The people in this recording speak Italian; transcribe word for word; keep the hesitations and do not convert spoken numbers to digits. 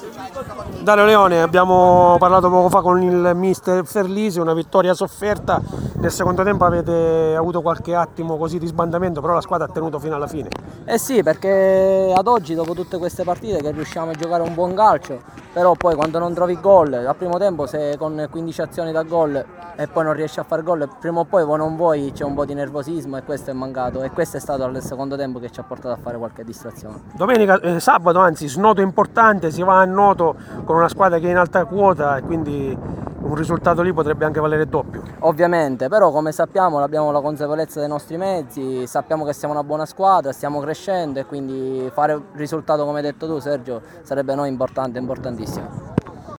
Dario Leone, abbiamo parlato poco fa con il mister Ferlisi, una vittoria sofferta, nel secondo tempo avete avuto qualche attimo così di sbandamento, però la squadra ha tenuto fino alla fine. Eh sì, perché ad oggi, dopo tutte queste partite, che riusciamo a giocare un buon calcio, però poi quando non trovi gol, al primo tempo se con quindici azioni da gol e poi non riesci a fare gol, prima o poi, vuoi non vuoi, c'è un po' di nervosismo e questo è mancato, e questo è stato al secondo tempo che ci ha portato a fare qualche distrazione. Domenica, eh, sabato anzi, snodo importante, si va a Noto con una squadra che è in alta quota e quindi un risultato lì potrebbe anche valere doppio. Ovviamente, però come sappiamo abbiamo la consapevolezza dei nostri mezzi, sappiamo che siamo una buona squadra, stiamo crescendo e quindi fare un risultato come hai detto tu Sergio sarebbe noi importante, importantissimo.